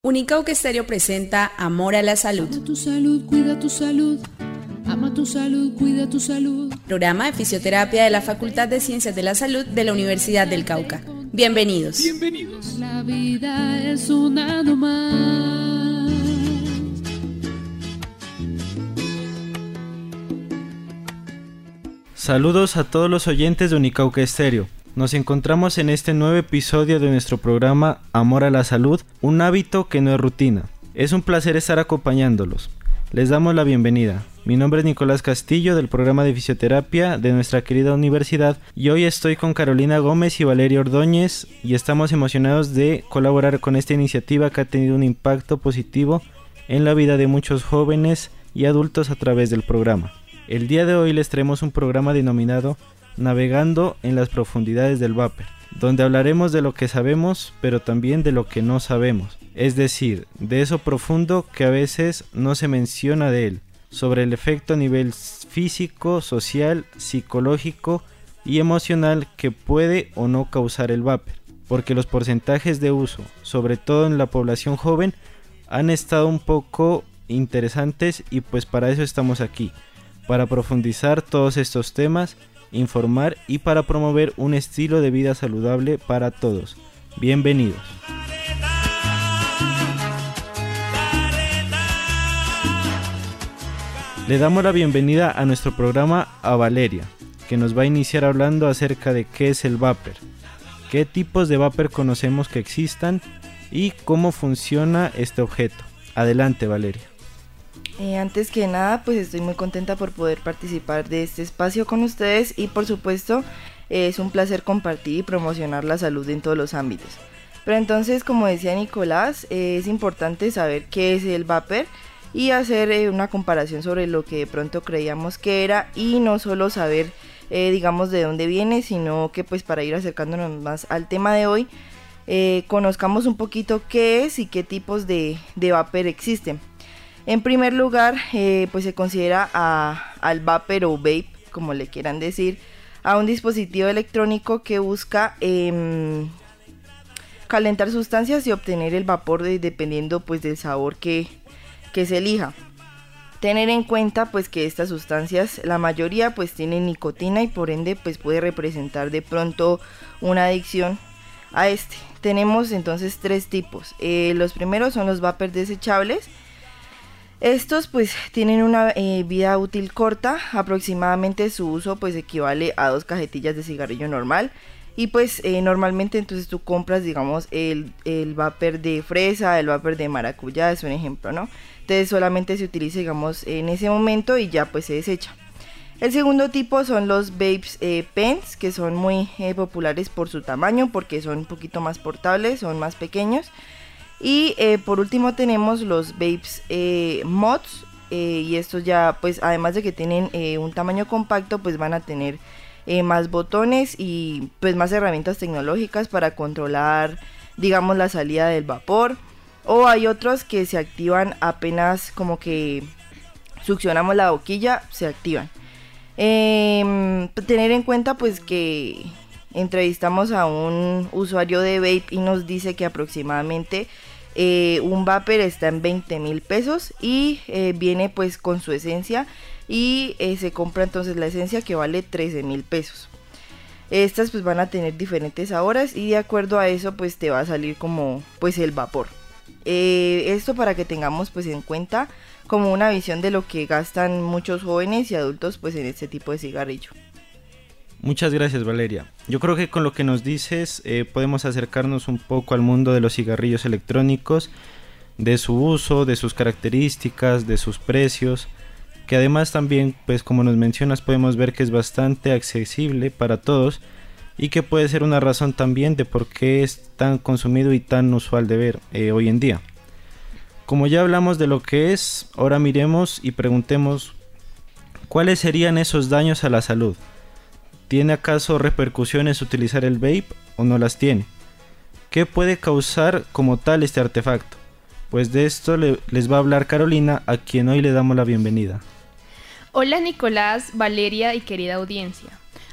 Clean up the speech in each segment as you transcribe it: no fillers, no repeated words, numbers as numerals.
Unicauca Estéreo presenta Amor a la Salud. Ama tu salud, cuida tu salud. Ama tu salud, cuida tu salud. Programa de fisioterapia de la Facultad de Ciencias de la Salud de la Universidad del Cauca. Bienvenidos. Bienvenidos. La vida es una nomás. Saludos a todos los oyentes de Unicauca Estéreo. Nos encontramos en este nuevo episodio de nuestro programa Amor a la Salud, un hábito que no es rutina. Es un placer estar acompañándolos. Les damos la bienvenida. Mi nombre es Nicolás Castillo del programa de fisioterapia de nuestra querida universidad y hoy estoy con Carolina Gómez y Valeria Ordóñez y estamos emocionados de colaborar con esta iniciativa que ha tenido un impacto positivo en la vida de muchos jóvenes y adultos a través del programa. El día de hoy les traemos un programa denominado Navegando en las profundidades del vapor, donde hablaremos de lo que sabemos, pero también de lo que no sabemos, es decir, de eso profundo que a veces no se menciona de él, sobre el efecto a nivel físico, social, psicológico y emocional que puede o no causar el vapor, porque los porcentajes de uso, sobre todo en la población joven, han estado un poco interesantes y pues para eso estamos aquí, para profundizar todos estos temas, informar y para promover un estilo de vida saludable para todos. Bienvenidos. Le damos la bienvenida a nuestro programa a Valeria, que nos va a iniciar hablando acerca de qué es el vapor, qué tipos de vapor conocemos que existan y cómo funciona este objeto. Adelante, Valeria. Antes que nada, pues estoy muy contenta por poder participar de este espacio con ustedes y por supuesto es un placer compartir y promocionar la salud en todos los ámbitos. Pero entonces, como decía Nicolás, es importante saber qué es el vapor y hacer una comparación sobre lo que de pronto creíamos que era y no solo saber, digamos, de dónde viene, sino que pues para ir acercándonos más al tema de hoy, conozcamos un poquito qué es y qué tipos de vapor existen. En primer lugar, pues se considera al vapor o vape, como le quieran decir, a un dispositivo electrónico que busca calentar sustancias y obtener el vapor dependiendo pues del sabor que se elija. Tener en cuenta pues que estas sustancias, la mayoría pues tienen nicotina y por ende pues puede representar de pronto una adicción a este. Tenemos entonces tres tipos. Los primeros son los vapor desechables. Estos pues tienen una vida útil corta, aproximadamente su uso pues equivale a 2 cajetillas de cigarrillo normal y pues normalmente entonces tú compras digamos el vapor de fresa, el vapor de maracuyá, es un ejemplo, ¿no? Entonces solamente se utiliza digamos en ese momento y ya pues se desecha. El segundo tipo son los vapes pens, que son muy populares por su tamaño porque son un poquito más portables, son más pequeños. Y por último tenemos los vapes mods y estos ya pues además de que tienen un tamaño compacto pues van a tener más botones y pues más herramientas tecnológicas para controlar digamos la salida del vapor, o hay otros que se activan apenas como que succionamos la boquilla, se activan. Tener en cuenta pues que entrevistamos a un usuario de vape y nos dice que aproximadamente un vapor está en 20,000 pesos y viene pues con su esencia y se compra entonces la esencia que vale 13,000 pesos. Estas pues van a tener diferentes sabores y de acuerdo a eso pues te va a salir como pues el vapor. Esto para que tengamos pues en cuenta como una visión de lo que gastan muchos jóvenes y adultos pues en este tipo de cigarrillo. Muchas gracias, Valeria. Yo creo que con lo que nos dices podemos acercarnos un poco al mundo de los cigarrillos electrónicos, de su uso, de sus características, de sus precios, que además también, pues como nos mencionas, podemos ver que es bastante accesible para todos y que puede ser una razón también de por qué es tan consumido y tan usual de ver hoy en día. Como ya hablamos de lo que es, ahora miremos y preguntemos ¿cuáles serían esos daños a la salud? ¿Tiene acaso repercusiones utilizar el vape o no las tiene? ¿Qué puede causar como tal este artefacto? Pues de esto les va a hablar Carolina, a quien hoy le damos la bienvenida. Hola Nicolás, Valeria y querida audiencia.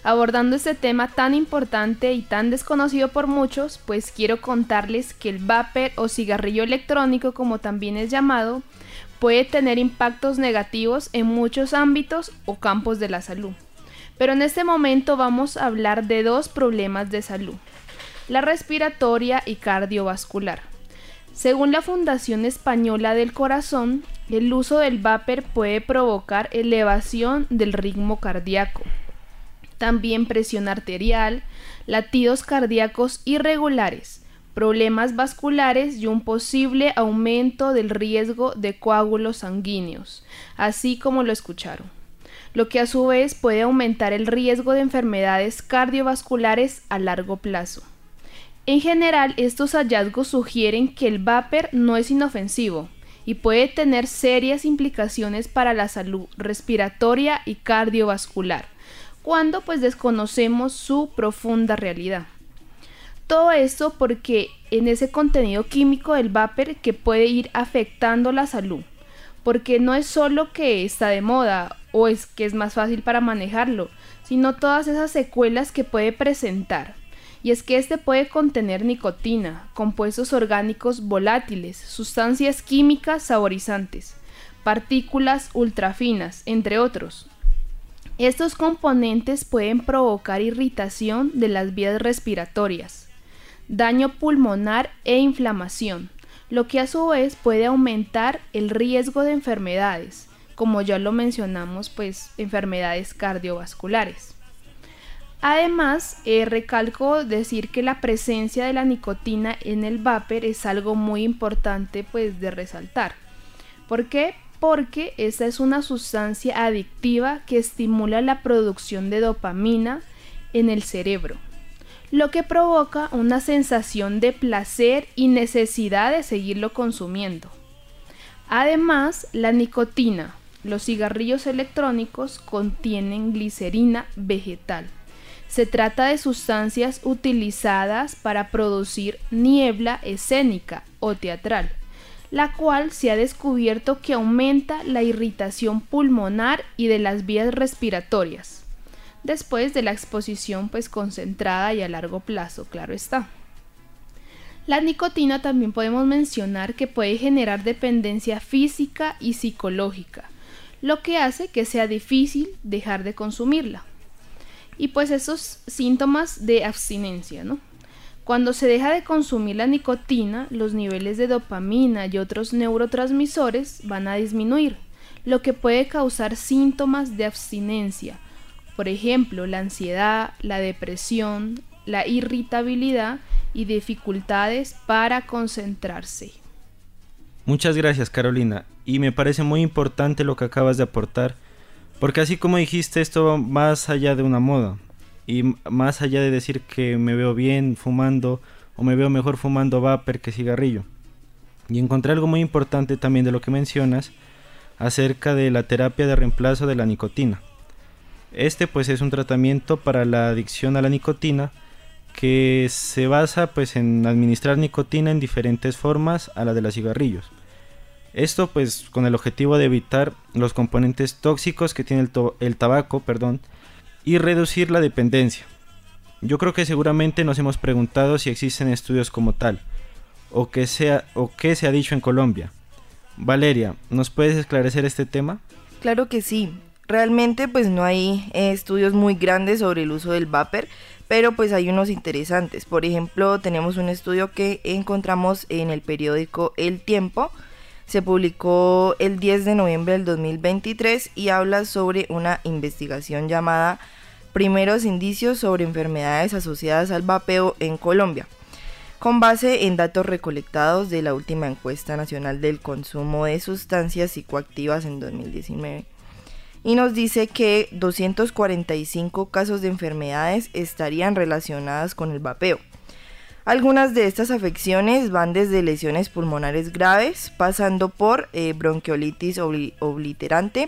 Abordando este tema tan importante y tan desconocido por muchos, pues quiero contarles que el vapor o cigarrillo electrónico, como también es llamado, puede tener impactos negativos en muchos ámbitos o campos de la salud. Pero en este momento vamos a hablar de dos problemas de salud: la respiratoria y cardiovascular. Según la Fundación Española del Corazón, el uso del vapor puede provocar elevación del ritmo cardíaco, también presión arterial, latidos cardíacos irregulares, problemas vasculares y un posible aumento del riesgo de coágulos sanguíneos, así como lo escucharon, lo que a su vez puede aumentar el riesgo de enfermedades cardiovasculares a largo plazo. En general, estos hallazgos sugieren que el vapor no es inofensivo y puede tener serias implicaciones para la salud respiratoria y cardiovascular, cuando pues desconocemos su profunda realidad. Todo esto porque en ese contenido químico del vapor que puede ir afectando la salud, porque no es solo que está de moda o es que es más fácil para manejarlo, sino todas esas secuelas que puede presentar. Y es que este puede contener nicotina, compuestos orgánicos volátiles, sustancias químicas saborizantes, partículas ultrafinas, entre otros. Estos componentes pueden provocar irritación de las vías respiratorias, daño pulmonar e inflamación, lo que a su vez puede aumentar el riesgo de enfermedades, como ya lo mencionamos, pues enfermedades cardiovasculares. Además, recalco decir que la presencia de la nicotina en el vapor es algo muy importante pues de resaltar. ¿Por qué? Porque esta es una sustancia adictiva que estimula la producción de dopamina en el cerebro, lo que provoca una sensación de placer y necesidad de seguirlo consumiendo. Además, la nicotina, los cigarrillos electrónicos contienen glicerina vegetal. Se trata de sustancias utilizadas para producir niebla escénica o teatral, la cual se ha descubierto que aumenta la irritación pulmonar y de las vías respiratorias, después de la exposición pues concentrada y a largo plazo, claro está. La nicotina también podemos mencionar que puede generar dependencia física y psicológica, lo que hace que sea difícil dejar de consumirla. Y pues esos síntomas de abstinencia, ¿no? Cuando se deja de consumir la nicotina, los niveles de dopamina y otros neurotransmisores van a disminuir, lo que puede causar síntomas de abstinencia. Por ejemplo, la ansiedad, la depresión, la irritabilidad y dificultades para concentrarse. Muchas gracias, Carolina, y me parece muy importante lo que acabas de aportar, porque así como dijiste, esto va más allá de una moda, y más allá de decir que me veo bien fumando o me veo mejor fumando vapor que cigarrillo. Y encontré algo muy importante también de lo que mencionas acerca de la terapia de reemplazo de la nicotina. Este pues es un tratamiento para la adicción a la nicotina que se basa pues en administrar nicotina en diferentes formas a la de los cigarrillos. Esto pues con el objetivo de evitar los componentes tóxicos que tiene el tabaco, y reducir la dependencia. Yo creo que seguramente nos hemos preguntado si existen estudios como tal, o qué se ha dicho en Colombia. Valeria, ¿nos puedes esclarecer este tema? Claro que sí. Realmente pues no hay estudios muy grandes sobre el uso del vapor, pero pues hay unos interesantes. Por ejemplo, tenemos un estudio que encontramos en el periódico El Tiempo. Se publicó el 10 de noviembre del 2023 y habla sobre una investigación llamada Primeros indicios sobre enfermedades asociadas al vapeo en Colombia, con base en datos recolectados de la última encuesta nacional del consumo de sustancias psicoactivas en 2019. Y nos dice que 245 casos de enfermedades estarían relacionadas con el vapeo. Algunas de estas afecciones van desde lesiones pulmonares graves, pasando por bronquiolitis obliterante,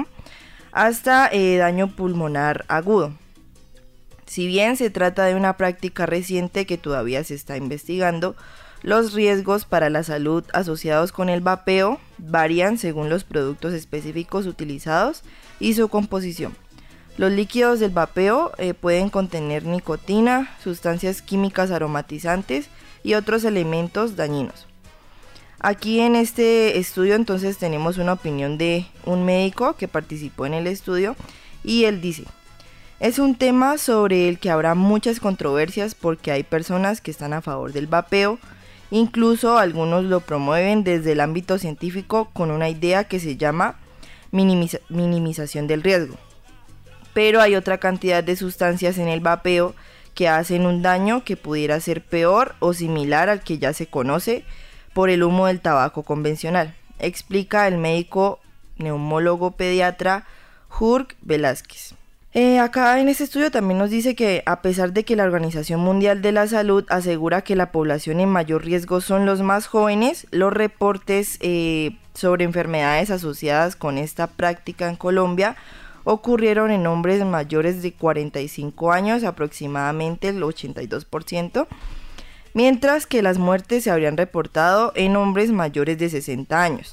hasta daño pulmonar agudo. Si bien se trata de una práctica reciente que todavía se está investigando, los riesgos para la salud asociados con el vapeo varían según los productos específicos utilizados y su composición. Los líquidos del vapeo pueden contener nicotina, sustancias químicas aromatizantes y otros elementos dañinos. Aquí en este estudio entonces tenemos una opinión de un médico que participó en el estudio y él dice: es un tema sobre el que habrá muchas controversias porque hay personas que están a favor del vapeo, incluso algunos lo promueven desde el ámbito científico con una idea que se llama minimización del riesgo. Pero hay otra cantidad de sustancias en el vapeo que hacen un daño que pudiera ser peor o similar al que ya se conoce por el humo del tabaco convencional, explica el médico neumólogo pediatra Jörg Velázquez. Acá en este estudio también nos dice que a pesar de que la Organización Mundial de la Salud asegura que la población en mayor riesgo son los más jóvenes, los reportes sobre enfermedades asociadas con esta práctica en Colombia ocurrieron en hombres mayores de 45 años, aproximadamente el 82%, mientras que las muertes se habrían reportado en hombres mayores de 60 años.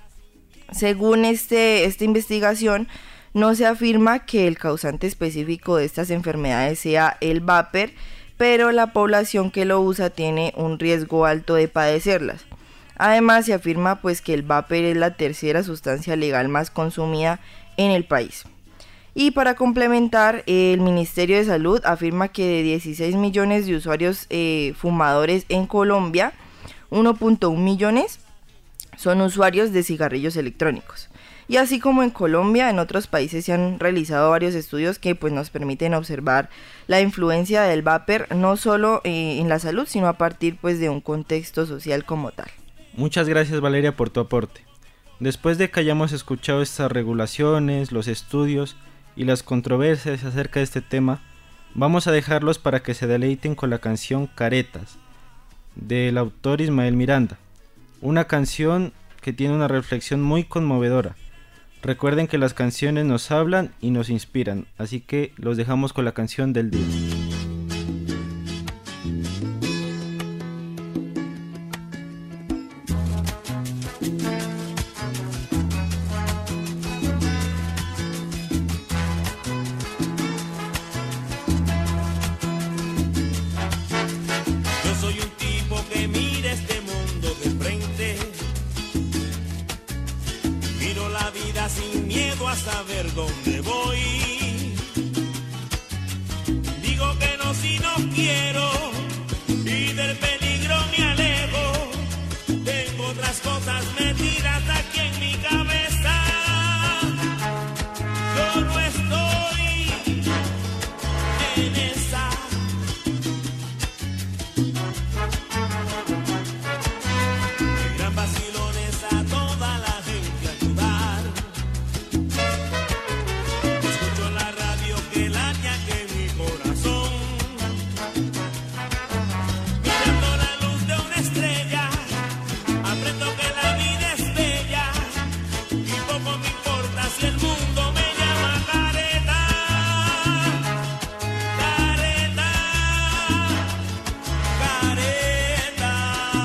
Según esta investigación, no se afirma que el causante específico de estas enfermedades sea el vapor, pero la población que lo usa tiene un riesgo alto de padecerlas. Además, se afirma pues que el vapor es la tercera sustancia legal más consumida en el país. Y para complementar, el Ministerio de Salud afirma que de 16 millones de usuarios fumadores en Colombia, 1.1 millones son usuarios de cigarrillos electrónicos. Y así como en Colombia, en otros países se han realizado varios estudios que pues nos permiten observar la influencia del vapor no solo en la salud, sino a partir pues de un contexto social como tal. Muchas gracias, Valeria, por tu aporte. Después de que hayamos escuchado estas regulaciones, los estudios y las controversias acerca de este tema, vamos a dejarlos para que se deleiten con la canción Caretas, del autor Ismael Miranda, una canción que tiene una reflexión muy conmovedora. Recuerden que las canciones nos hablan y nos inspiran, así que los dejamos con la canción del día. Sin miedo a saber dónde voy. Digo que no si no quiero y del peligro me alejo. Tengo otras cosas metidas aquí en mi cabeza. Yo no estoy en esa. El gran vacilón es a toda la gente ayudar. Escucho la radio que late aquí en mi corazón, mirando la luz de una estrella, aprendo que la vida es bella y poco me importa si el mundo me llama careta, careta, careta.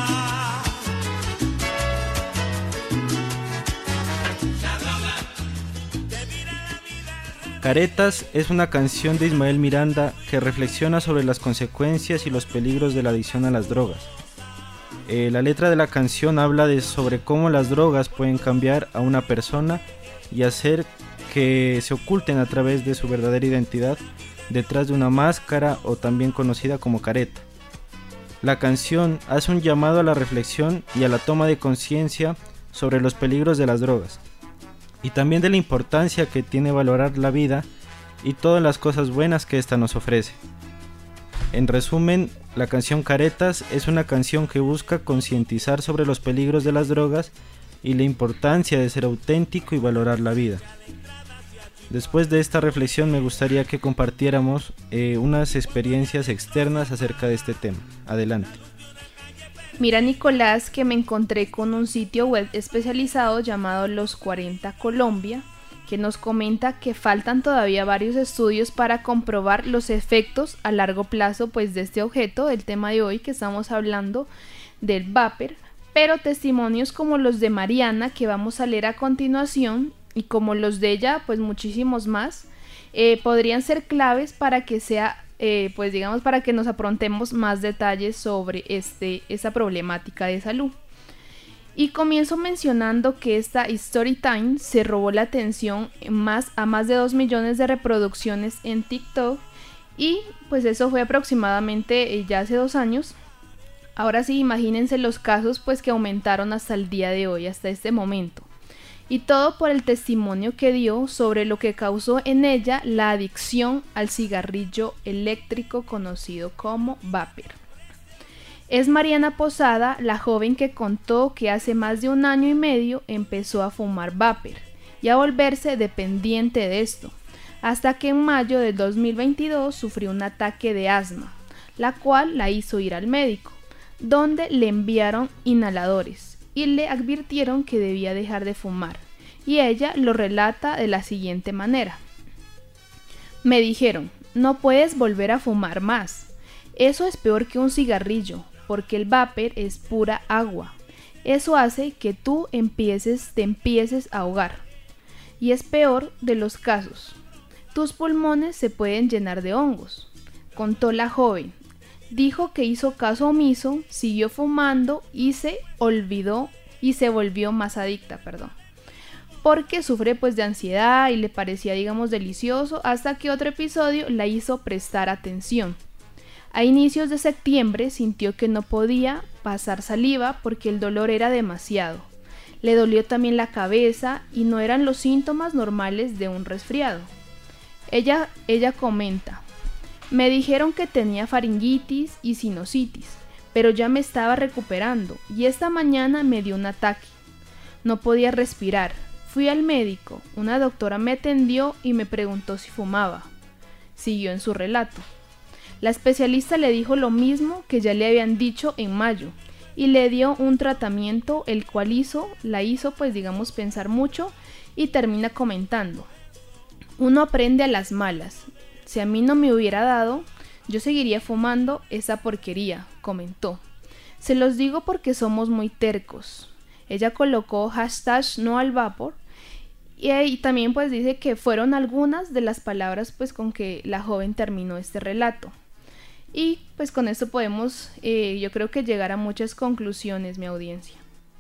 Caretas es una canción de Ismael Miranda que reflexiona sobre las consecuencias y los peligros de la adicción a las drogas. La letra de la canción habla sobre cómo las drogas pueden cambiar a una persona y hacer que se oculten a través de su verdadera identidad detrás de una máscara o también conocida como careta. La canción hace un llamado a la reflexión y a la toma de conciencia sobre los peligros de las drogas y también de la importancia que tiene valorar la vida y todas las cosas buenas que ésta nos ofrece. En resumen, la canción Caretas es una canción que busca concientizar sobre los peligros de las drogas y la importancia de ser auténtico y valorar la vida. Después de esta reflexión me gustaría que compartiéramos unas experiencias externas acerca de este tema. Adelante. Mira, Nicolás, que me encontré con un sitio web especializado llamado Los 40 Colombia, que nos comenta que faltan todavía varios estudios para comprobar los efectos a largo plazo pues de este objeto, del tema de hoy que estamos hablando del vapor, pero testimonios como los de Mariana, que vamos a leer a continuación, y como los de ella, pues muchísimos más, podrían ser claves para que sea, pues digamos, para que nos aprontemos más detalles sobre esta problemática de salud. Y comienzo mencionando que esta Story Time se robó la atención a más de 2 millones de reproducciones en TikTok, y pues eso fue aproximadamente ya hace 2 años. Ahora sí, imagínense los casos pues que aumentaron hasta el día de hoy, hasta este momento. Y todo por el testimonio que dio sobre lo que causó en ella la adicción al cigarrillo eléctrico conocido como vapor. Es Mariana Posada, la joven que contó que hace más de 1 año y medio empezó a fumar vapor y a volverse dependiente de esto, hasta que en mayo del 2022 sufrió un ataque de asma, la cual la hizo ir al médico, donde le enviaron inhaladores y le advirtieron que debía dejar de fumar, y ella lo relata de la siguiente manera: me dijeron, no puedes volver a fumar más, eso es peor que un cigarrillo, porque el vapor es pura agua, eso hace que tú te empieces a ahogar, y es peor de los casos, tus pulmones se pueden llenar de hongos, contó la joven. Dijo que hizo caso omiso, siguió fumando y se volvió más adicta, porque sufre pues de ansiedad y le parecía, digamos, delicioso, hasta que otro episodio la hizo prestar atención. A inicios de septiembre sintió que no podía pasar saliva porque el dolor era demasiado. Le dolió también la cabeza y no eran los síntomas normales de un resfriado. Ella comenta: me dijeron que tenía faringitis y sinusitis, pero ya me estaba recuperando y esta mañana me dio un ataque. No podía respirar. Fui al médico, una doctora me atendió y me preguntó si fumaba. Siguió en su relato. La especialista le dijo lo mismo que ya le habían dicho en mayo y le dio un tratamiento el cual la hizo pues digamos pensar mucho, y termina comentando: uno aprende a las malas. Si a mí no me hubiera dado, yo seguiría fumando esa porquería, comentó. Se los digo porque somos muy tercos. Ella colocó #no al vapor y también pues dice que fueron algunas de las palabras pues con que la joven terminó este relato. Y pues con esto podemos yo creo que llegar a muchas conclusiones, mi audiencia.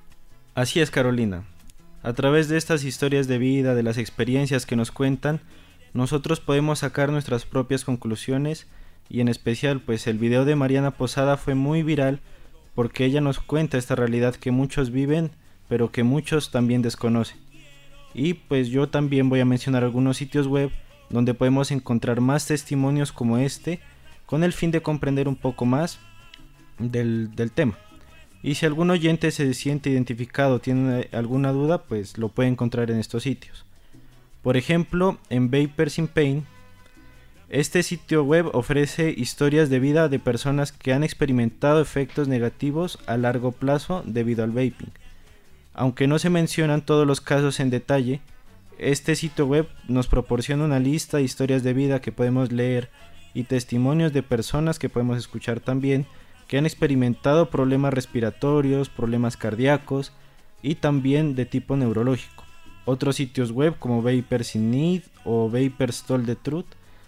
Así es, Carolina. A través de estas historias de vida, de las experiencias que nos cuentan, nosotros podemos sacar nuestras propias conclusiones, y en especial pues el video de Mariana Posada fue muy viral porque ella nos cuenta esta realidad que muchos viven pero que muchos también desconocen. Y pues yo también voy a mencionar algunos sitios web donde podemos encontrar más testimonios como este, con el fin de comprender un poco más del tema. Y si algún oyente se siente identificado o tiene alguna duda, pues lo puede encontrar en estos sitios. Por ejemplo, en Vapers in Pain, este sitio web ofrece historias de vida de personas que han experimentado efectos negativos a largo plazo debido al vaping. Aunque no se mencionan todos los casos en detalle, este sitio web nos proporciona una lista de historias de vida que podemos leer y testimonios de personas que podemos escuchar también, que han experimentado problemas respiratorios, problemas cardíacos y también de tipo neurológico. Otros sitios web como Vapers in Need o Vapers Told the Truth,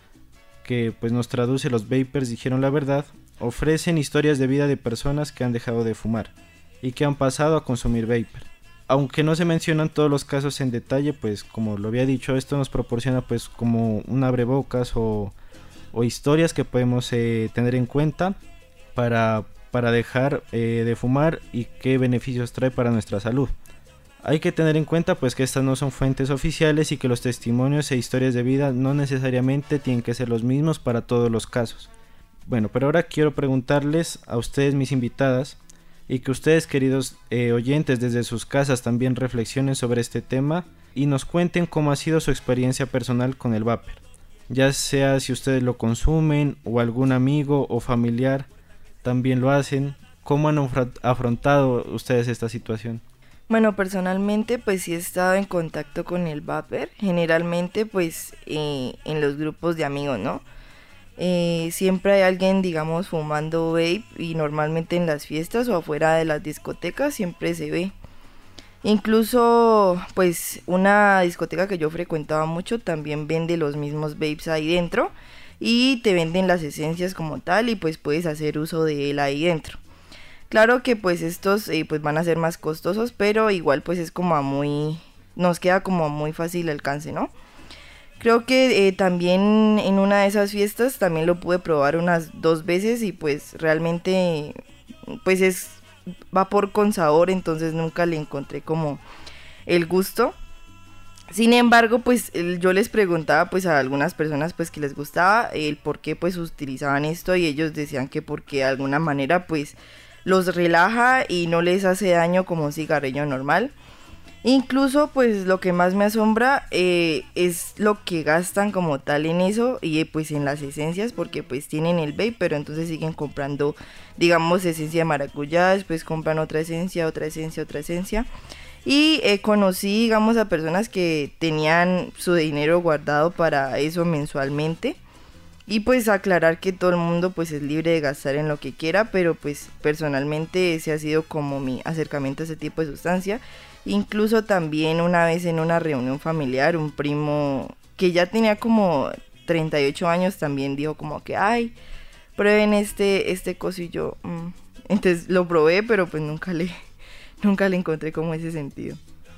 que pues nos traduce los vapers dijeron la verdad, ofrecen historias de vida de personas que han dejado de fumar y que han pasado a consumir vapor. Aunque no se mencionan todos los casos en detalle, pues como lo había dicho, esto nos proporciona pues como un abrebocas o historias que podemos tener en cuenta para dejar de fumar y qué beneficios trae para nuestra salud. Hay que tener en cuenta pues que estas no son fuentes oficiales y que los testimonios e historias de vida no necesariamente tienen que ser los mismos para todos los casos. Bueno, pero ahora quiero preguntarles a ustedes, mis invitadas, y que ustedes, queridos oyentes, desde sus casas también reflexionen sobre este tema y nos cuenten cómo ha sido su experiencia personal con el vapor. Ya sea si ustedes lo consumen o algún amigo o familiar también lo hacen, ¿cómo han afrontado ustedes esta situación? Bueno, personalmente pues sí he estado en contacto con el vapor, generalmente pues en los grupos de amigos, ¿no? Siempre hay alguien, digamos, fumando vape y normalmente en las fiestas o afuera de las discotecas siempre se ve. Incluso pues una discoteca que yo frecuentaba mucho también vende los mismos vapes ahí dentro y te venden las esencias como tal y pues puedes hacer uso de él ahí dentro. Claro que pues estos pues van a ser más costosos, pero igual pues es como nos queda como muy fácil el alcance, ¿no? Creo que también en una de esas fiestas también lo pude probar unas 2 veces y pues realmente pues es vapor con sabor, entonces nunca le encontré como el gusto. Sin embargo, pues yo les preguntaba pues a algunas personas pues que les gustaba el por qué pues utilizaban esto y ellos decían que porque de alguna manera pues los relaja y no les hace daño como un cigarrillo normal. Incluso pues lo que más me asombra es lo que gastan como tal en eso y pues en las esencias, porque pues tienen el vape pero entonces siguen comprando digamos esencia de maracuyá, después compran otra esencia y conocí digamos a personas que tenían su dinero guardado para eso mensualmente. Y pues aclarar que todo el mundo pues es libre de gastar en lo que quiera, pero pues personalmente ese ha sido como mi acercamiento a ese tipo de sustancia. Incluso también una vez en una reunión familiar, un primo que ya tenía como 38 años también dijo como que, ay, prueben este cosillo. Entonces lo probé, pero pues nunca le encontré como ese sentido.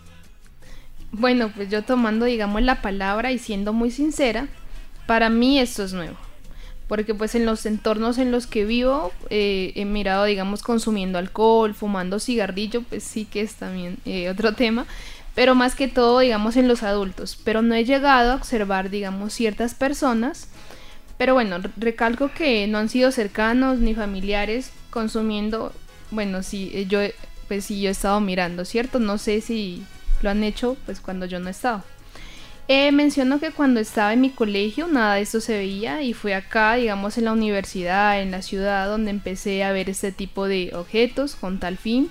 Bueno, pues yo tomando digamos la palabra y siendo muy sincera, para mí esto es nuevo. Porque pues en los entornos en los que vivo he mirado digamos consumiendo alcohol, fumando cigarrillo, pues sí que es también otro tema, pero más que todo digamos en los adultos, pero no he llegado a observar digamos ciertas personas, pero bueno, recalco que no han sido cercanos ni familiares consumiendo, bueno sí, yo he estado mirando, ¿cierto? No sé si lo han hecho pues cuando yo no he estado. Menciono que cuando estaba en mi colegio nada de esto se veía y fue acá, digamos en la universidad, en la ciudad, donde empecé a ver este tipo de objetos con tal fin.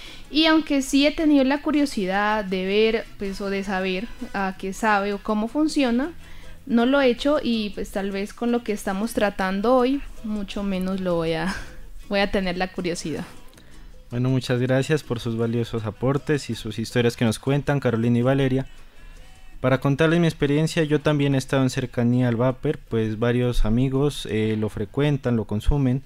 Y aunque sí he tenido la curiosidad de ver pues, o de saber a qué sabe o cómo funciona, no lo he hecho y pues tal vez con lo que estamos tratando hoy, mucho menos voy a tener la curiosidad. Bueno, muchas gracias por sus valiosos aportes y sus historias que nos cuentan, Carolina y Valeria. Para contarles mi experiencia, yo también he estado en cercanía al vapor, pues varios amigos lo frecuentan, lo consumen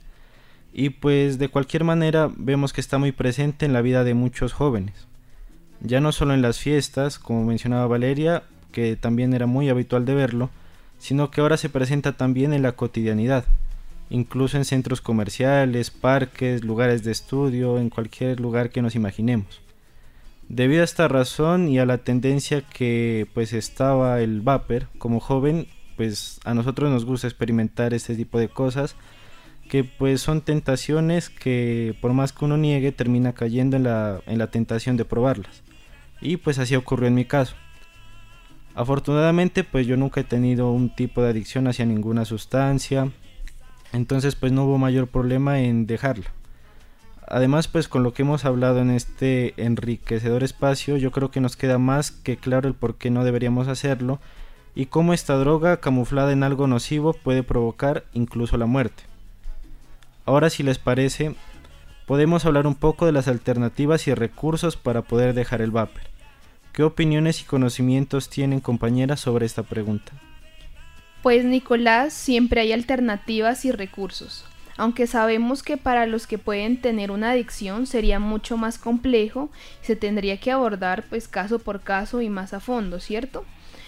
y pues de cualquier manera vemos que está muy presente en la vida de muchos jóvenes. Ya no solo en las fiestas, como mencionaba Valeria, que también era muy habitual de verlo, sino que ahora se presenta también en la cotidianidad, incluso en centros comerciales, parques, lugares de estudio, en cualquier lugar que nos imaginemos. Debido a esta razón y a la tendencia que pues estaba el vapor como joven, pues a nosotros nos gusta experimentar este tipo de cosas que pues son tentaciones que por más que uno niegue termina cayendo en la tentación de probarlas, y pues así ocurrió en mi caso. Afortunadamente pues yo nunca he tenido un tipo de adicción hacia ninguna sustancia, entonces pues no hubo mayor problema en dejarla. Además, pues con lo que hemos hablado en este enriquecedor espacio, yo creo que nos queda más que claro el por qué no deberíamos hacerlo y cómo esta droga camuflada en algo nocivo puede provocar incluso la muerte. Ahora, si les parece, podemos hablar un poco de las alternativas y recursos para poder dejar el vapor. ¿Qué opiniones y conocimientos tienen, compañeras, sobre esta pregunta? Pues Nicolás, siempre hay alternativas y recursos. Aunque sabemos que para los que pueden tener una adicción sería mucho más complejo y se tendría que abordar pues caso por caso y más a fondo, ¿cierto?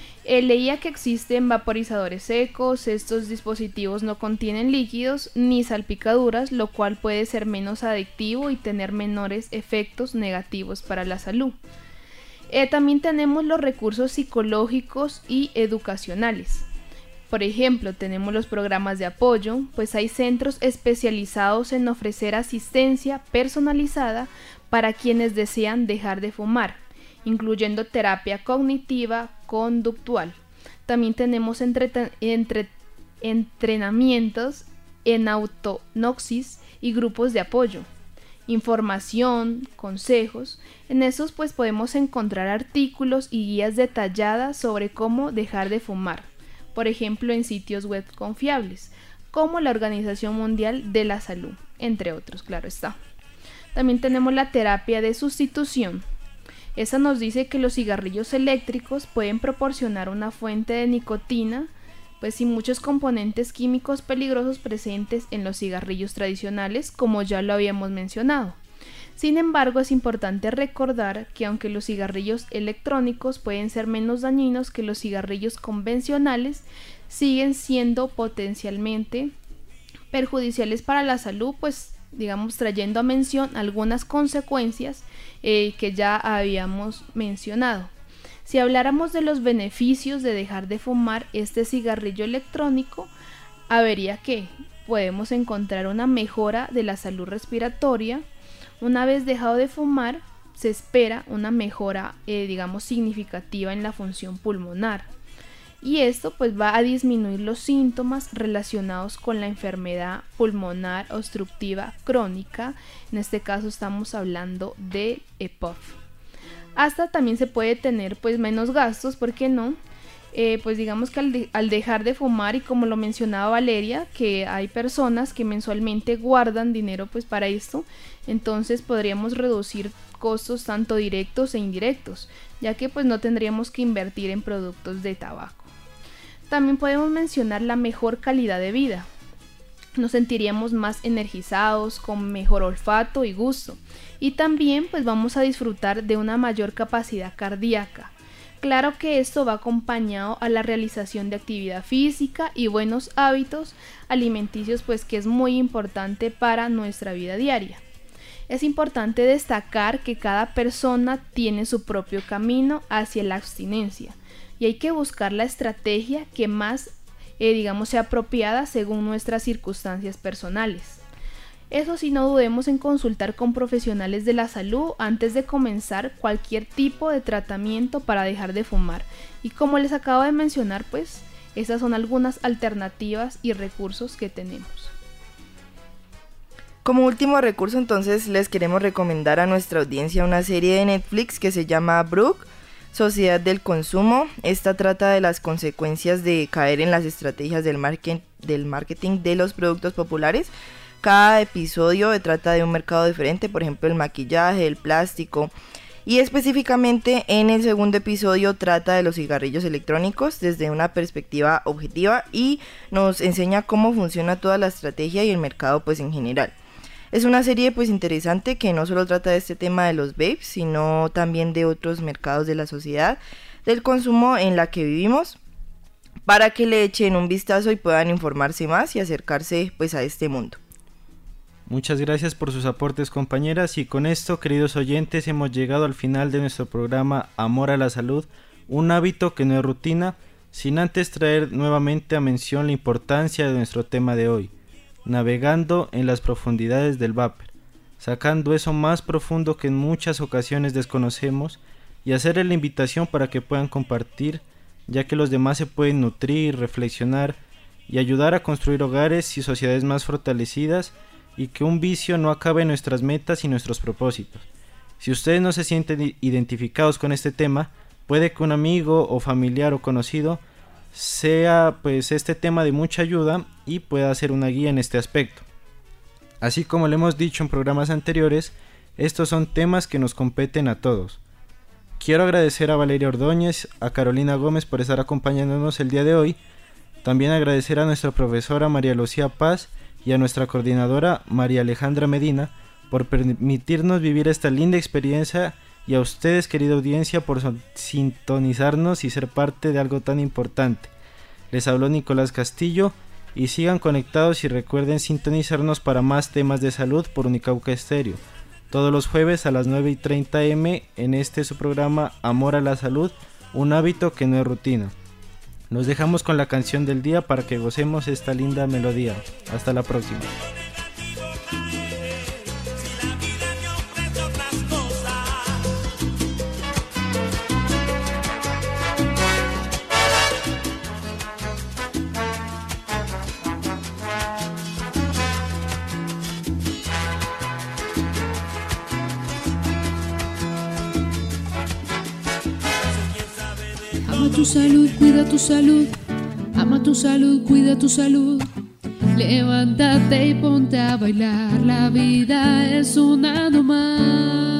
Leía que existen vaporizadores secos, estos dispositivos no contienen líquidos ni salpicaduras, lo cual puede ser menos adictivo y tener menores efectos negativos para la salud. También tenemos los recursos psicológicos y educacionales. Por ejemplo, tenemos los programas de apoyo, pues hay centros especializados en ofrecer asistencia personalizada para quienes desean dejar de fumar, incluyendo terapia cognitiva conductual. También tenemos entrenamientos en autonoxis y grupos de apoyo, información, consejos. En esos pues podemos encontrar artículos y guías detalladas sobre cómo dejar de fumar. Por ejemplo, en sitios web confiables, como la Organización Mundial de la Salud, entre otros, claro está. También tenemos la terapia de sustitución. Esta nos dice que los cigarrillos eléctricos pueden proporcionar una fuente de nicotina, pues sin muchos componentes químicos peligrosos presentes en los cigarrillos tradicionales, como ya lo habíamos mencionado. Sin embargo, es importante recordar que aunque los cigarrillos electrónicos pueden ser menos dañinos que los cigarrillos convencionales, siguen siendo potencialmente perjudiciales para la salud, pues digamos trayendo a mención algunas consecuencias que ya habíamos mencionado. Si habláramos de los beneficios de dejar de fumar este cigarrillo electrónico, habría que podemos encontrar una mejora de la salud respiratoria. Una vez dejado de fumar, se espera una mejora, digamos, significativa en la función pulmonar. Y esto pues va a disminuir los síntomas relacionados con la enfermedad pulmonar obstructiva crónica. En este caso estamos hablando de EPOC. Hasta también se puede tener pues menos gastos, ¿por qué no? Pues digamos que al dejar de fumar, y como lo mencionaba Valeria, que hay personas que mensualmente guardan dinero pues para esto, entonces podríamos reducir costos tanto directos e indirectos, ya que pues no tendríamos que invertir en productos de tabaco. También podemos mencionar la mejor calidad de vida. Nos sentiríamos más energizados, con mejor olfato y gusto, y también pues vamos a disfrutar de una mayor capacidad cardíaca. Claro que esto va acompañado a la realización de actividad física y buenos hábitos alimenticios, pues que es muy importante para nuestra vida diaria. Es importante destacar que cada persona tiene su propio camino hacia la abstinencia y hay que buscar la estrategia que más sea apropiada según nuestras circunstancias personales. Eso sí, no dudemos en consultar con profesionales de la salud antes de comenzar cualquier tipo de tratamiento para dejar de fumar. Y como les acabo de mencionar, pues esas son algunas alternativas y recursos que tenemos. Como último recurso, entonces les queremos recomendar a nuestra audiencia una serie de Netflix que se llama Brook, Sociedad del Consumo. Esta trata de las consecuencias de caer en las estrategias del marketing de los productos populares. Cada episodio trata de un mercado diferente, por ejemplo el maquillaje, el plástico, y específicamente en el segundo episodio trata de los cigarrillos electrónicos desde una perspectiva objetiva y nos enseña cómo funciona toda la estrategia y el mercado pues en general. Es una serie pues interesante que no solo trata de este tema de los vapes, sino también de otros mercados de la sociedad del consumo en la que vivimos, para que le echen un vistazo y puedan informarse más y acercarse pues a este mundo. Muchas gracias por sus aportes, compañeras, y con esto, queridos oyentes, hemos llegado al final de nuestro programa Amor a la Salud, un hábito que no es rutina, sin antes traer nuevamente a mención la importancia de nuestro tema de hoy, navegando en las profundidades del vapor, sacando eso más profundo que en muchas ocasiones desconocemos y hacerles la invitación para que puedan compartir, ya que los demás se pueden nutrir, reflexionar y ayudar a construir hogares y sociedades más fortalecidas, y que un vicio no acabe en nuestras metas y nuestros propósitos. Si ustedes no se sienten identificados con este tema, puede que un amigo o familiar o conocido sea pues este tema de mucha ayuda y pueda ser una guía en este aspecto. Así como lo hemos dicho en programas anteriores, estos son temas que nos competen a todos. Quiero agradecer a Valeria Ordóñez, a Carolina Gómez por estar acompañándonos el día de hoy. También agradecer a nuestra profesora María Lucía Paz y a nuestra coordinadora María Alejandra Medina por permitirnos vivir esta linda experiencia, y a ustedes, querida audiencia, por sintonizarnos y ser parte de algo tan importante. Les habló Nicolás Castillo, y sigan conectados y recuerden sintonizarnos para más temas de salud por Unicauca Estéreo, todos los jueves a las 9:30 am en su programa Amor a la Salud, un hábito que no es rutina. Nos dejamos con la canción del día para que gocemos esta linda melodía. Hasta la próxima. Ama tu salud, cuida tu salud. Ama tu salud, cuida tu salud. Levántate y ponte a bailar. La vida es una nomás.